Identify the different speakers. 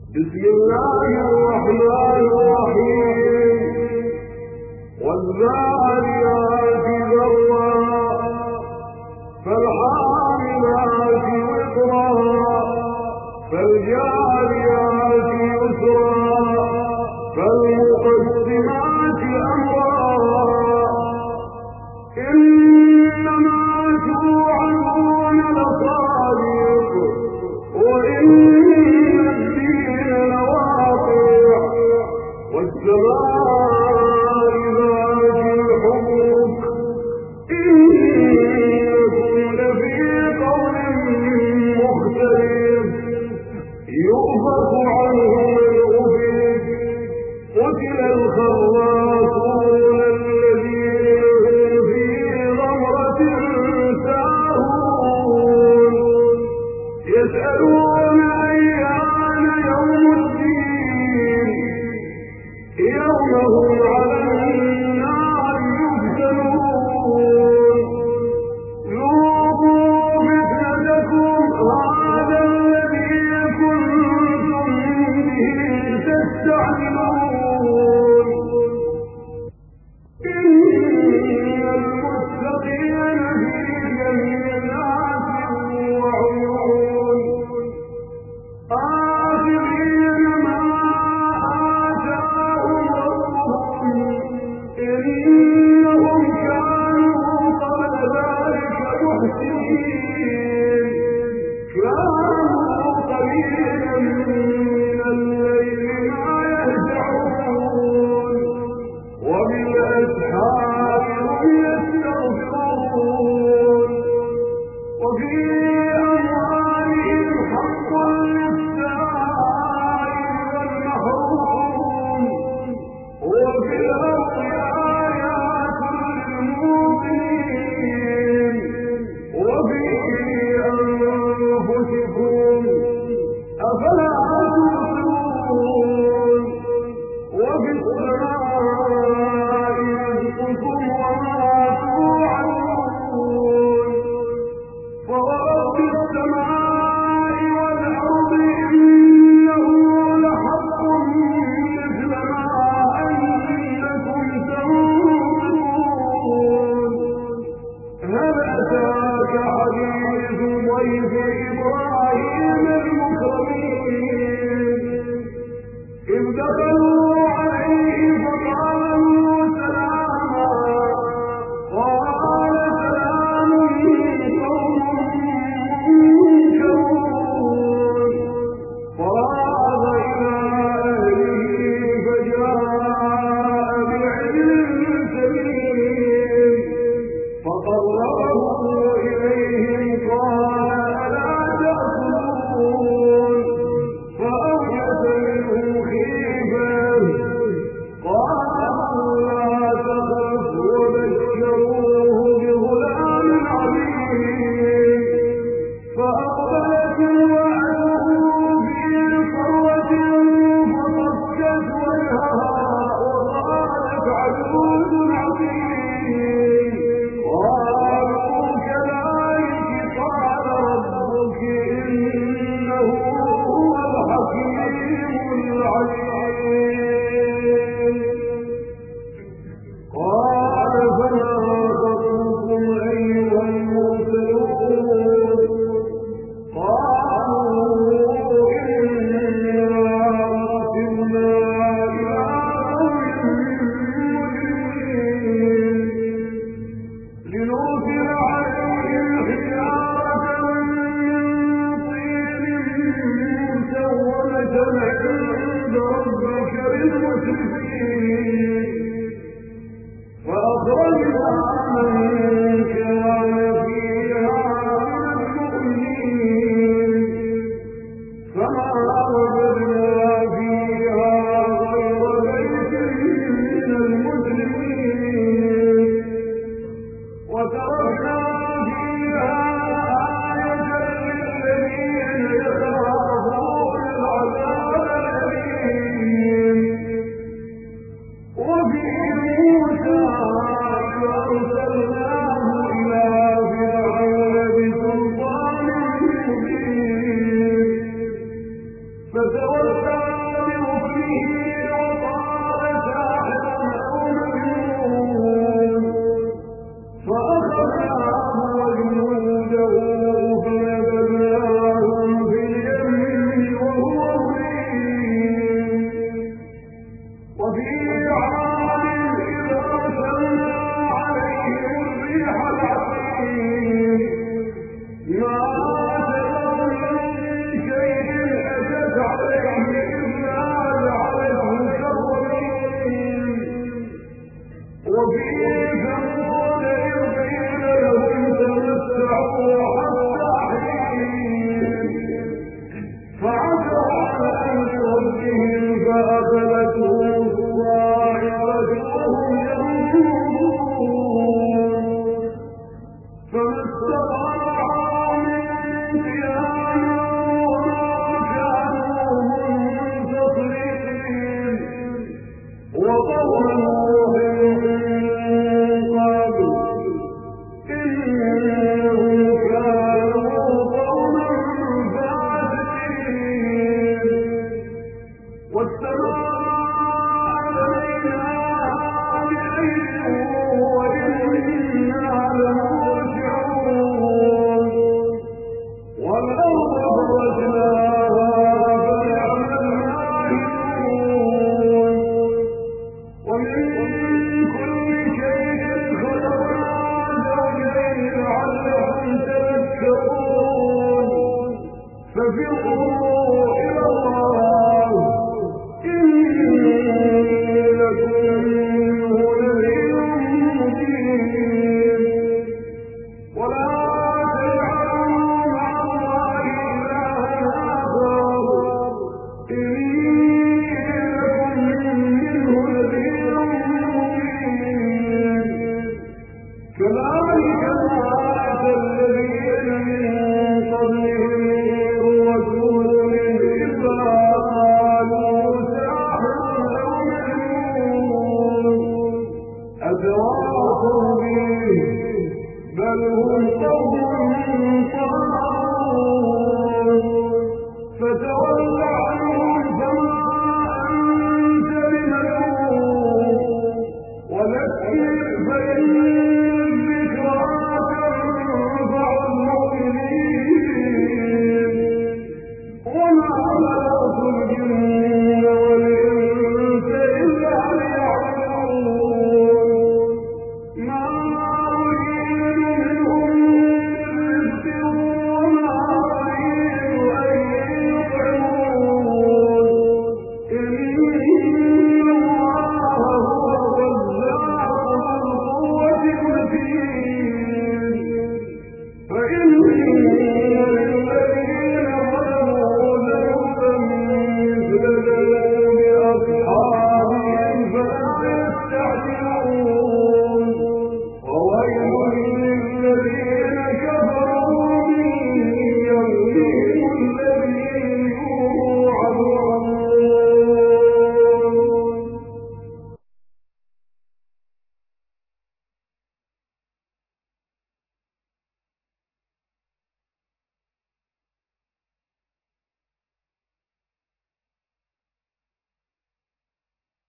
Speaker 1: بسم الله الرحمن الرحيم والذاريات ذروا فالحاملات وقرا فالجاريات يسرا فالمقسمات أمرا إنما توعدون لصادق وإن الدين لواقع والسماء ذات الحبك إنكم لفي قول مختلف يؤفك عنه من أفك قتل الخراصون الذين هم في غمرة ساهون يسألون أيان يوم الدين يوم هم على النار يفتنون ذوقوا فتنتكم هذا الذي كنتم به تستعجلون إن المتقين في جنات وعيون آخذين ما آتاهم ربهم إنهم كانوا قبل ذلك محسنين كانوا قليلا من الليل ما يهجعون وبالأسحار هم يستغفرون وفي أموالهم حق للسائل والمحروم وفي الأرض آيات للموقنين وفي أنفسكم أفلا تبصرون وفي السماء رزقكم وما توعدون فورب السماء والأرض إنه لحق مثل ما أنكم تنطقون هل أتاك حديث ضيف إبراهيم المكرمين إذ دخلوا عليه فقالوا سلاما قال سلام قوم منكرون فراغ إلى أهله فجاء بعجل سمين فقربه إليهم قال ألا تأكلون فأوجس منهم خيفة قالوا لا تخف وبشروه بغلام عليم فأقبلت امرأته في صرة فصكت وجهها وقالت عجوز عظيم قالوا كذلك قال ربك إنه هو الحكيم العليم قال فما خطبكم أيها المرسلون قالوا إنا أرسلنا إلى قوم مجرمين لنرسل عليهم حجارة من طين مسومة عند ربك للمسرفين فأخرجنا من كان فيها من المؤمنين فما وجدنا فيها غير بيت من المسلمين وتركنا فيها آية للذين يخافون العذاب الأليم وفي موسى أرسلناه إلى فرعون بسلطان مبين فتولى الذين كفروا من يومهم